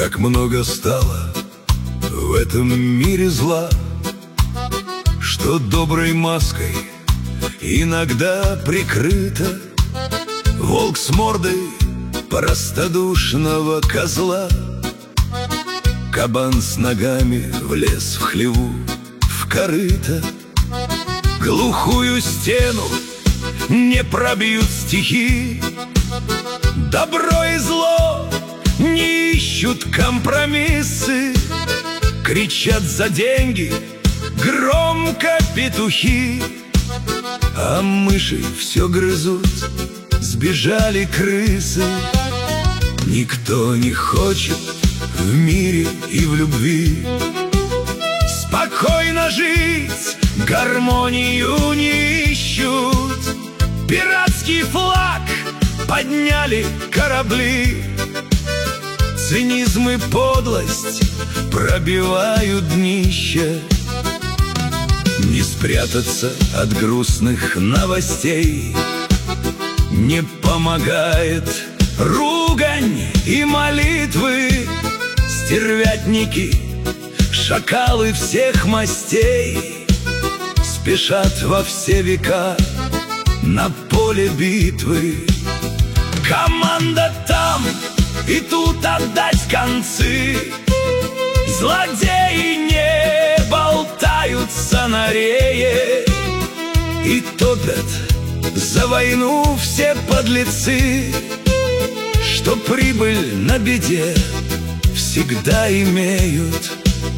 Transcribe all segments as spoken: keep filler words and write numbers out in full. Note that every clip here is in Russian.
Как много стало в этом мире зла, что доброй маской иногда прикрыто. Волк с мордой простодушного козла, кабан с ногами влез в хлеву, в корыто. Глухую стену не пробьют стихи, добро и зло не ищут компромиссы. Кричат за деньги громко петухи, а мыши все грызут, сбежали крысы. Никто не хочет в мире и в любви спокойно жить, гармонию не ищут. Пиратский флаг подняли корабли, цинизм и подлость пробивают днище. Не спрятаться от грустных новостей не помогает ругань и молитвы. Стервятники, шакалы всех мастей спешат во все века на поле битвы. Команда там и тут отдать концы, злодеи не болтаются на рее, и топят за войну все подлецы, что прибыль на беде всегда имеют.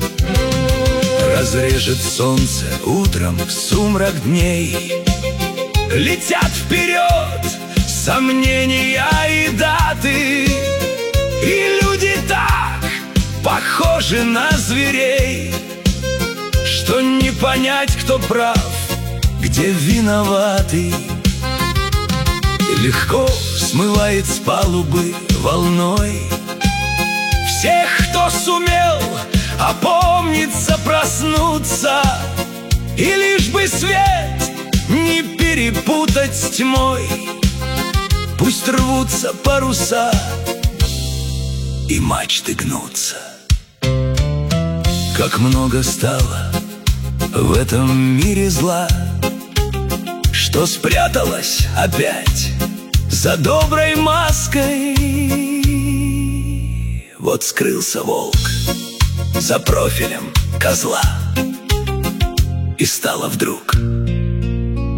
Разрежет солнце утром в сумрак дней, летят вперед сомнения и даты, и люди так похожи на зверей, что не понять, кто прав, где виноватый. Легко смывает с палубы волной всех, кто сумел опомниться, проснуться, и лишь бы свет не перепутать с тьмой. Пусть рвутся паруса и мачты гнутся. Как много стало в этом мире зла, что спряталось опять за доброй маской. Вот скрылся волк за профилем козла, и стало вдруг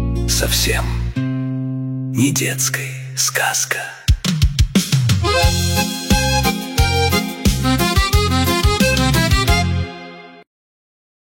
совсем не детской сказка.